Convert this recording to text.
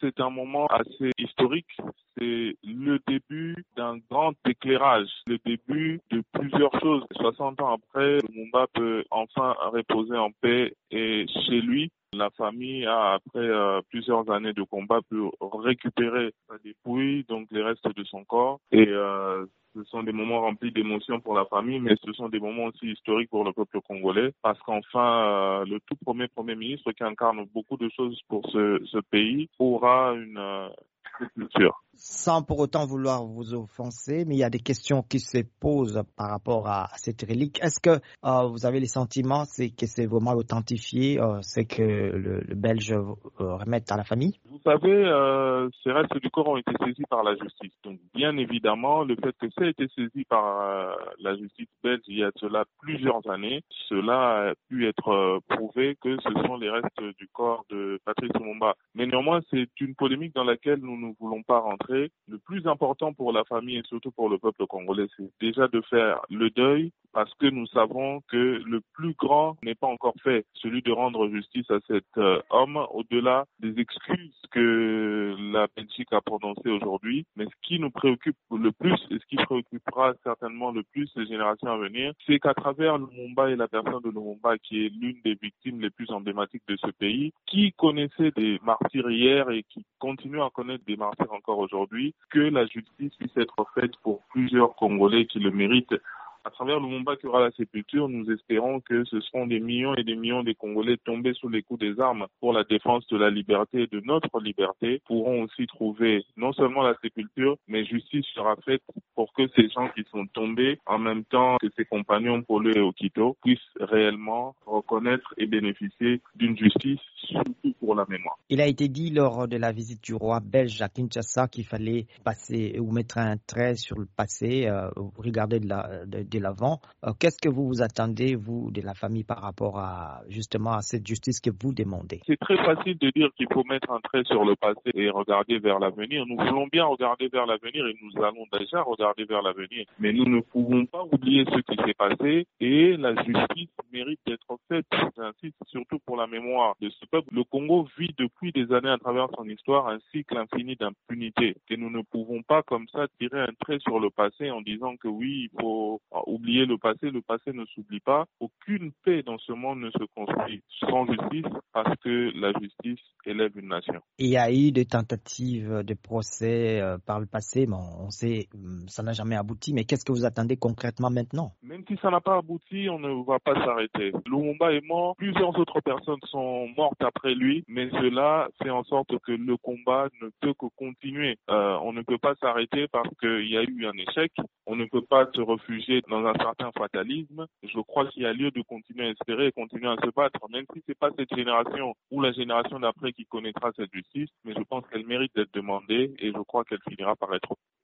c'est un moment assez historique. C'est le début d'un grand éclairage, le début de plusieurs choses. 60 ans après, Lumumba peut enfin reposer en paix et chez lui, la famille a, après plusieurs années de combat, pu récupérer sa dépouille, donc les restes de son corps. Et ce sont des moments remplis d'émotions pour la famille, mais ce sont des moments aussi historiques pour le peuple congolais, parce qu'enfin, le tout premier ministre qui incarne beaucoup de choses pour ce pays aura une culture. Sans pour autant vouloir vous offenser, mais il y a des questions qui se posent par rapport à cette relique. Est-ce que vous avez les sentiments, c'est que c'est vraiment authentifié, c'est que le Belge remette à la famille? Vous savez, ces restes du corps ont été saisis par la justice. Donc, bien évidemment, le fait que ça ait été saisi par la justice belge il y a cela plusieurs années, cela a pu être prouvé que ce sont les restes du corps de Patrice Lumumba. Mais néanmoins, c'est une polémique dans laquelle nous ne voulons pas rentrer. Le plus important pour la famille et surtout pour le peuple congolais, c'est déjà de faire le deuil, parce que nous savons que le plus grand n'est pas encore fait, celui de rendre justice à cet homme, au-delà des excuses que la Belgique a prononcées aujourd'hui. Mais ce qui nous préoccupe le plus et ce qui préoccupera certainement le plus les générations à venir, c'est qu'à travers Lumumba et la personne de Lumumba, qui est l'une des victimes les plus emblématiques de ce pays, qui connaissait des martyrs hier et qui continue à connaître des martyrs encore aujourd'hui, que la justice puisse être faite pour plusieurs Congolais qui le méritent. À travers Lumumba qui aura la sépulture, nous espérons que ce seront des millions et des millions de Congolais tombés sous les coups des armes pour la défense de la liberté et de notre liberté pourront aussi trouver non seulement la sépulture, mais justice sera faite pour que ces gens qui sont tombés, en même temps que ses compagnons Polo et Okito, puissent réellement reconnaître et bénéficier d'une justice, surtout pour la mémoire. Il a été dit lors de la visite du roi belge à Kinshasa qu'il fallait passer ou mettre un trait sur le passé, regarder de l'avant. Qu'est-ce que vous attendez, vous, de la famille par rapport à justement à cette justice que vous demandez? C'est très facile de dire qu'il faut mettre un trait sur le passé et regarder vers l'avenir. Nous voulons bien regarder vers l'avenir et nous allons déjà regarder vers l'avenir. Mais nous ne pouvons pas oublier ce qui s'est passé et la justice mérite d'être faite. J'insiste surtout pour la mémoire de ce peuple. Le Congo vit depuis des années à travers son histoire un cycle infini d'impunité. Et nous ne pouvons pas comme ça tirer un trait sur le passé en disant que oui, il faut oublier le passé ne s'oublie pas. Aucune paix dans ce monde ne se construit sans justice parce que la justice élève une nation. Il y a eu des tentatives de procès par le passé, mais on sait ça n'a jamais abouti. Mais qu'est-ce que vous attendez concrètement maintenant? Même si ça n'a pas abouti, on ne va pas s'arrêter. Lumumba est mort, plusieurs autres personnes sont mortes après lui, mais cela fait en sorte que le combat ne peut que continuer. On ne peut pas s'arrêter parce qu'il y a eu un échec. On ne peut pas se réfugier dans un certain fatalisme. Je crois qu'il y a lieu de continuer à espérer et continuer à se battre, même si c'est pas cette génération ou la génération d'après qui connaîtra cette justice, mais je pense qu'elle mérite d'être demandée et je crois qu'elle finira par être